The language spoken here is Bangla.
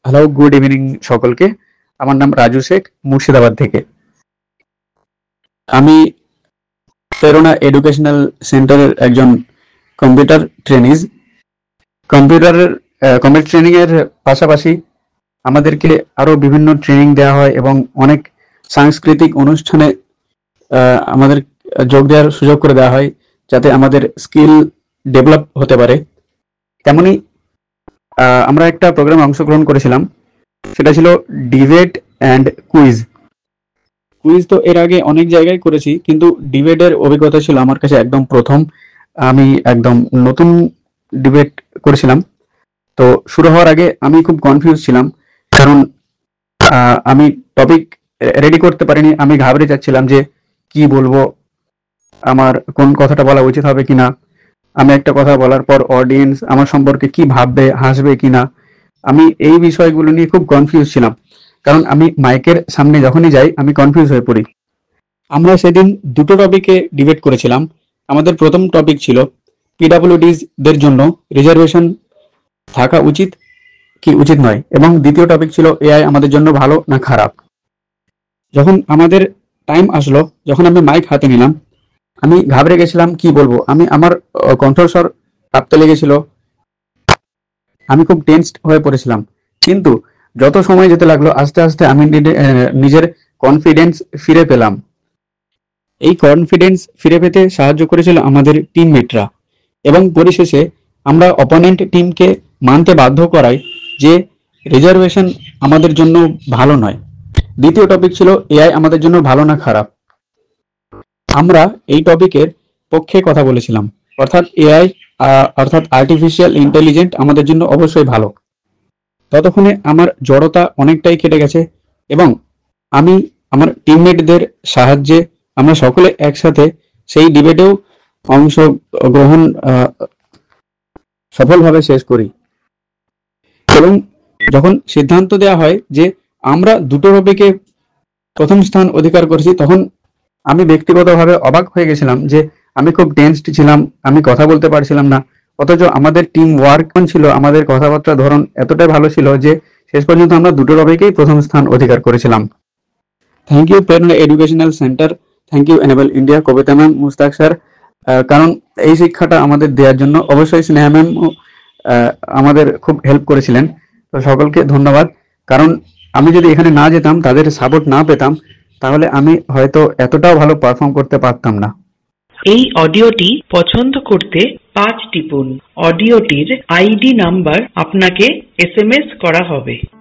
হ্যালো, গুড ইভিনিং সকলকে। আমার নাম রাজু শেখ, মুর্শিদাবাদ থেকে। আমি প্রেরণা এডুকেশনাল সেন্টারের একজন কম্পিউটার ট্রেনিজ। কম্পিউটারের কম্পিউটার ট্রেনিং এর পাশাপাশি আমাদেরকে আরো বিভিন্ন ট্রেনিং দেওয়া হয় এবং অনেক সাংস্কৃতিক অনুষ্ঠানে আমাদের যোগ দেওয়ার সুযোগ করে দেওয়া হয়, যাতে আমাদের স্কিল ডেভেলপ হতে পারে। তেমনি আমরা একটা প্রোগ্রামে অংশগ্রহণ করেছিলাম, সেটা ছিল ডিবেট অ্যান্ড কুইজ। কুইজ তো এর আগে অনেক জায়গায় করেছি, কিন্তু ডিবেটের অভিজ্ঞতা ছিল আমার কাছে একদম প্রথম। আমি একদম নতুন ডিবেট করেছিলাম। তো শুরু হওয়ার আগে আমি খুব কনফিউজ ছিলাম, কারণ আমি টপিক রেডি করতে পারিনি। আমি ঘাবড়ে যাচ্ছিলাম যে কি বলবো, আমার কোন কথাটা বলা উচিত হবে কিনা। আমি একটা কথা বলার পর অডিয়েন্স আমার সম্পর্কে কি ভাববে, হাসবে কিনা। আমি এই বিষয়গুলো নিয়ে খুব কনফিউজ ছিলাম, কারণ আমি মাইকের সামনে যখনই যাই আমি কনফিউজ হয়ে পড়ি। আমরা সেদিন দুটো টপিকে ডিবেট করেছিলাম। আমাদের প্রথম টপিক ছিল পিডাব্লিউডিজ দের জন্য রিজার্ভেশন থাকা উচিত কি উচিত নয়, এবং দ্বিতীয় টপিক ছিল এআই আমাদের জন্য ভালো না খারাপ। যখন আমাদের টাইম আসলো, যখন আমি মাইক হাতে নিলাম, আমি ঘাবড়ে গেছিলাম কি বলবো। আমি আমার কণ্ঠস্বর কাঁপতে লেগেছিল, আমি খুব টেনসড হয়ে পড়েছিলাম। কিন্তু যত সময় যেতে লাগলো, আস্তে আস্তে আমি নিজের কনফিডেন্স ফিরে পেলাম। এই কনফিডেন্স ফিরে পেতে সাহায্য করেছিল আমাদের টিমমেটরা, এবং পরিশেষে আমরা অপোনেন্ট টিমকে মানতে বাধ্য করাই যে রিজার্ভেশন আমাদের জন্য ভালো নয়। দ্বিতীয় টপিক ছিল এআই আমাদের জন্য ভালো না খারাপ। আমরা এই টপিকের পক্ষে কথা বলেছিলাম, অর্থাৎ এআই অর্থাৎ আর্টিফিশিয়াল ইন্টেলিজেন্ট আমাদের জন্য অবশ্যই ভালো। ততক্ষণে আমার জড়তা অনেকটাই কেটে গেছে, এবং আমি আমার টিমমেটদের সাহায্যে আমরা সকলে একসাথে সেই ডিবেটেও অংশগ্রহণ সফলভাবে শেষ করি। এবং যখন সিদ্ধান্ত দেওয়া হয় যে আমরা দুটো টপিকে প্রথম স্থান অধিকার করেছি, তখন আমি ব্যক্তিগতভাবে অবাক হয়ে গেছিলাম যে আমি খুব টেনসড ছিলাম, আমি কথা বলতে পারছিলাম না। অথচ আমাদের টিম ওয়ার্ক ছিল, আমাদের কথাবার্তার ধরন এতটাই ভালো ছিল যে শেষ পর্যন্ত আমরা দুটো টপিকেই প্রথম স্থান অধিকার করেছিলাম। Thank you Prerana educational centre, thank you enable India, Kabita ma'am, Mustak sir. কারণ এই শিক্ষাটা আমাদের দেওয়ার জন্য অবশ্যই স্নেহা ম্যাম আমাদের খুব হেল্প করেছিলেন। তো সকলকে ধন্যবাদ। কারণ আমি যদি এখানে না যেতাম, তাদের সাপোর্ট না পেতাম, তাহলে আমি হয়তো এতটাও ভালো পারফর্ম করতে পারতাম না। এই অডিওটি পছন্দ করতে 5 টিপুন। অডিওটির আইডি নাম্বার আপনাকে SMS করা হবে।